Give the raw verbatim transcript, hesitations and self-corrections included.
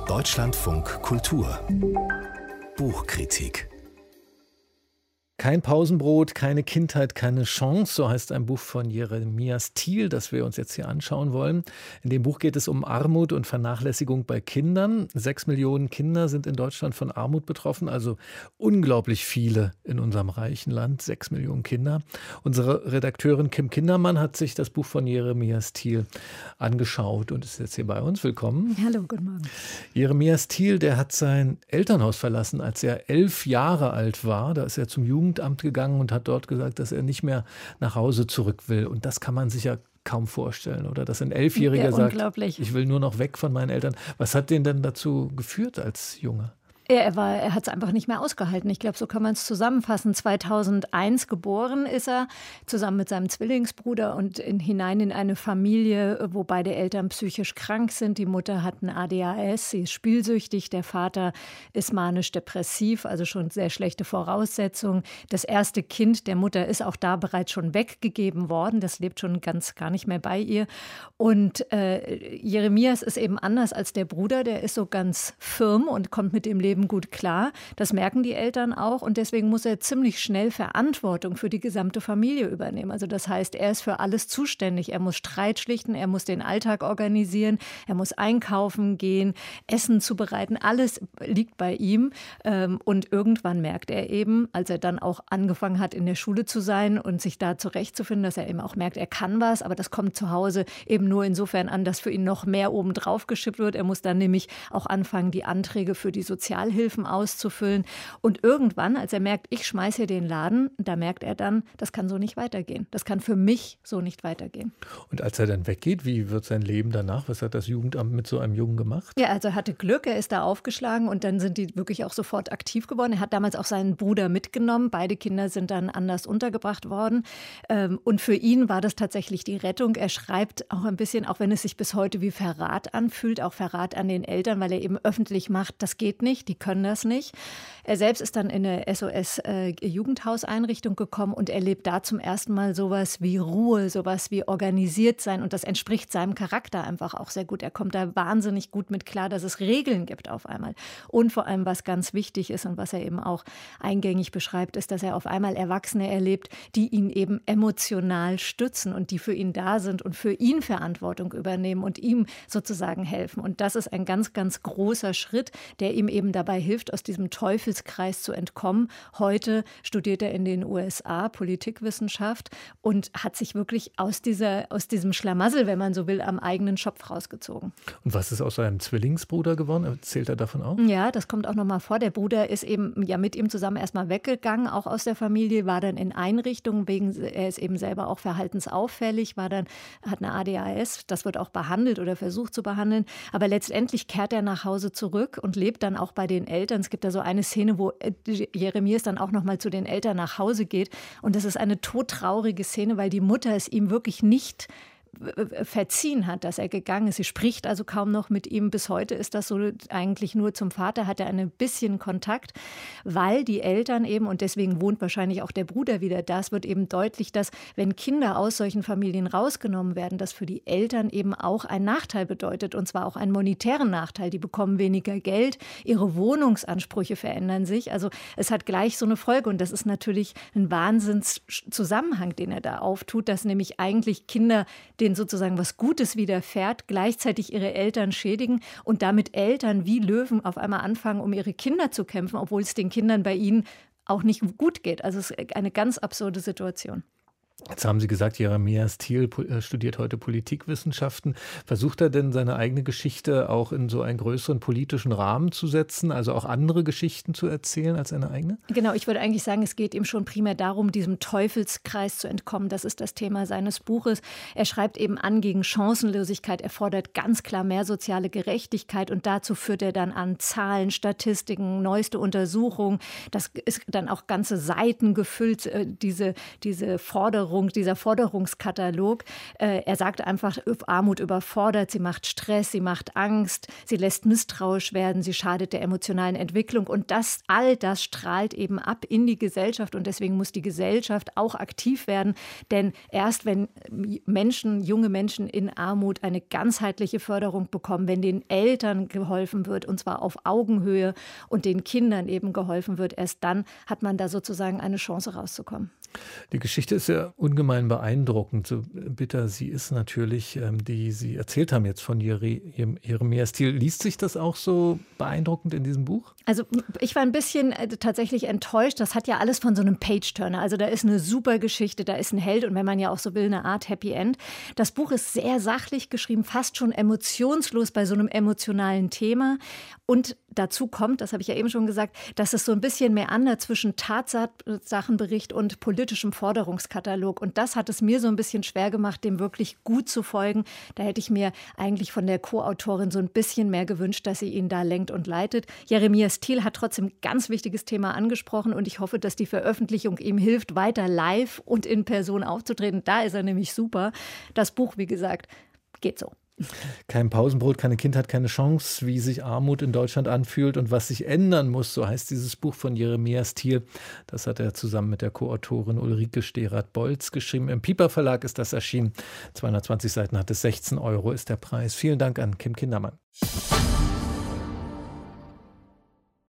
Deutschlandfunk Kultur Buchkritik. Kein Pausenbrot, keine Kindheit, keine Chance, so heißt ein Buch von Jeremias Thiel, das wir uns jetzt hier anschauen wollen. In dem Buch geht es um Armut und Vernachlässigung bei Kindern. Sechs Millionen Kinder sind in Deutschland von Armut betroffen, also unglaublich viele in unserem reichen Land, sechs Millionen Kinder. Unsere Redakteurin Kim Kindermann hat sich das Buch von Jeremias Thiel angeschaut und ist jetzt hier bei uns. Willkommen. Hallo, guten Morgen. Jeremias Thiel, der hat sein Elternhaus verlassen, als er elf Jahre alt war. Da ist er zum Jugend Jugendamt gegangen und hat dort gesagt, dass er nicht mehr nach Hause zurück will. Und das kann man sich ja kaum vorstellen, oder? Dass ein Elfjähriger ja, sagt, ich will nur noch weg von meinen Eltern. Was hat den denn dazu geführt als Junge? Er, war, er hat es einfach nicht mehr ausgehalten. Ich glaube, so kann man es zusammenfassen. zweitausendeins geboren ist er, zusammen mit seinem Zwillingsbruder und in, hinein in eine Familie, wo beide Eltern psychisch krank sind. Die Mutter hat ein A D H S, sie ist spielsüchtig. Der Vater ist manisch-depressiv, also schon sehr schlechte Voraussetzungen. Das erste Kind der Mutter ist auch da bereits schon weggegeben worden. Das lebt schon ganz gar nicht mehr bei ihr. Und äh, Jeremias ist eben anders als der Bruder. Der ist so ganz firm und kommt mit dem Leben gut klar. Das merken die Eltern auch und deswegen muss er ziemlich schnell Verantwortung für die gesamte Familie übernehmen. Also das heißt, er ist für alles zuständig. Er muss Streit schlichten, er muss den Alltag organisieren, er muss einkaufen gehen, Essen zubereiten. Alles liegt bei ihm und irgendwann merkt er eben, als er dann auch angefangen hat, in der Schule zu sein und sich da zurechtzufinden, dass er eben auch merkt, er kann was, aber das kommt zu Hause eben nur insofern an, dass für ihn noch mehr obendrauf geschippt wird. Er muss dann nämlich auch anfangen, die Anträge für die Sozialhilfe Hilfen auszufüllen. Und irgendwann, als er merkt, ich schmeiße hier den Laden, da merkt er dann, das kann so nicht weitergehen. Das kann für mich so nicht weitergehen. Und als er dann weggeht, wie wird sein Leben danach? Was hat das Jugendamt mit so einem Jungen gemacht? Ja, also er hatte Glück, er ist da aufgeschlagen und dann sind die wirklich auch sofort aktiv geworden. Er hat damals auch seinen Bruder mitgenommen. Beide Kinder sind dann anders untergebracht worden. Und für ihn war das tatsächlich die Rettung. Er schreibt auch ein bisschen, auch wenn es sich bis heute wie Verrat anfühlt, auch Verrat an den Eltern, weil er eben öffentlich macht, das geht nicht. Die können das nicht. Er selbst ist dann in eine S O S-Jugendhauseinrichtung gekommen und erlebt da zum ersten Mal sowas wie Ruhe, sowas wie organisiert sein und das entspricht seinem Charakter einfach auch sehr gut. Er kommt da wahnsinnig gut mit klar, dass es Regeln gibt auf einmal. Und vor allem, was ganz wichtig ist und was er eben auch eingängig beschreibt, ist, dass er auf einmal Erwachsene erlebt, die ihn eben emotional stützen und die für ihn da sind und für ihn Verantwortung übernehmen und ihm sozusagen helfen. Und das ist ein ganz, ganz großer Schritt, der ihm eben dabei hilft, aus diesem Teufelskreis zu entkommen. Heute studiert er in den U S A Politikwissenschaft und hat sich wirklich aus, dieser, aus diesem Schlamassel, wenn man so will, am eigenen Schopf rausgezogen. Und was ist aus seinem Zwillingsbruder geworden? Erzählt er davon auch? Ja, das kommt auch noch mal vor. Der Bruder ist eben ja mit ihm zusammen erstmal weggegangen, auch aus der Familie, war dann in Einrichtungen, wegen, er ist eben selber auch verhaltensauffällig, war dann, hat eine A D H S, das wird auch behandelt oder versucht zu behandeln. Aber letztendlich kehrt er nach Hause zurück und lebt dann auch bei den Eltern. Es gibt da so eine Szene, wo Jeremias dann auch noch mal zu den Eltern nach Hause geht. Und das ist eine todtraurige Szene, weil die Mutter es ihm wirklich nicht verziehen hat, dass er gegangen ist. Sie spricht also kaum noch mit ihm. Bis heute ist das so, eigentlich nur zum Vater hat er ein bisschen Kontakt, weil die Eltern eben, und deswegen wohnt wahrscheinlich auch der Bruder wieder da, es wird eben deutlich, dass wenn Kinder aus solchen Familien rausgenommen werden, das für die Eltern eben auch ein Nachteil bedeutet, und zwar auch einen monetären Nachteil. Die bekommen weniger Geld, ihre Wohnungsansprüche verändern sich. Also es hat gleich so eine Folge und das ist natürlich ein Wahnsinnszusammenhang, den er da auftut, dass nämlich eigentlich Kinder denen sozusagen was Gutes widerfährt, gleichzeitig ihre Eltern schädigen und damit Eltern wie Löwen auf einmal anfangen, um ihre Kinder zu kämpfen, obwohl es den Kindern bei ihnen auch nicht gut geht. Also es ist eine ganz absurde Situation. Jetzt haben Sie gesagt, Jeremias Thiel studiert heute Politikwissenschaften. Versucht er denn seine eigene Geschichte auch in so einen größeren politischen Rahmen zu setzen, also auch andere Geschichten zu erzählen als seine eigene? Genau, ich würde eigentlich sagen, es geht ihm schon primär darum, diesem Teufelskreis zu entkommen. Das ist das Thema seines Buches. Er schreibt eben an gegen Chancenlosigkeit. Er fordert ganz klar mehr soziale Gerechtigkeit und dazu führt er dann an Zahlen, Statistiken, neueste Untersuchungen. Das ist dann auch ganze Seiten gefüllt, diese, diese Forderung Forderung, dieser Forderungskatalog. Äh, er sagt einfach, Armut überfordert, sie macht Stress, sie macht Angst, sie lässt misstrauisch werden, sie schadet der emotionalen Entwicklung. Und das, all das strahlt eben ab in die Gesellschaft. Und deswegen muss die Gesellschaft auch aktiv werden. Denn erst wenn Menschen, junge Menschen in Armut eine ganzheitliche Förderung bekommen, wenn den Eltern geholfen wird, und zwar auf Augenhöhe, und den Kindern eben geholfen wird, erst dann hat man da sozusagen eine Chance rauszukommen. Die Geschichte ist ja ungemein beeindruckend, so bitter sie ist natürlich, ähm, die Sie erzählt haben jetzt von Jere- Jeremias Thiel. Liest sich das auch so beeindruckend in diesem Buch? Also ich war ein bisschen äh, tatsächlich enttäuscht. Das hat ja alles von so einem Page-Turner. Also da ist eine super Geschichte, da ist ein Held und wenn man ja auch so will, eine Art Happy End. Das Buch ist sehr sachlich geschrieben, fast schon emotionslos bei so einem emotionalen Thema. Und dazu kommt, das habe ich ja eben schon gesagt, dass es so ein bisschen meandert zwischen Tatsachenbericht und politischem Forderungskatalog. Und das hat es mir so ein bisschen schwer gemacht, dem wirklich gut zu folgen. Da hätte ich mir eigentlich von der Co-Autorin so ein bisschen mehr gewünscht, dass sie ihn da lenkt und leitet. Jeremias Thiel hat trotzdem ein ganz wichtiges Thema angesprochen und ich hoffe, dass die Veröffentlichung ihm hilft, weiter live und in Person aufzutreten. Da ist er nämlich super. Das Buch, wie gesagt, geht so. Kein Pausenbrot, keine Kindheit, keine Chance, wie sich Armut in Deutschland anfühlt und was sich ändern muss, so heißt dieses Buch von Jeremias Thiel. Das hat er zusammen mit der Co-Autorin Ulrike Sterath-Bolz geschrieben. Im Piper Verlag ist das erschienen. zweihundertzwanzig Seiten hat es, sechzehn Euro ist der Preis. Vielen Dank an Kim Kindermann.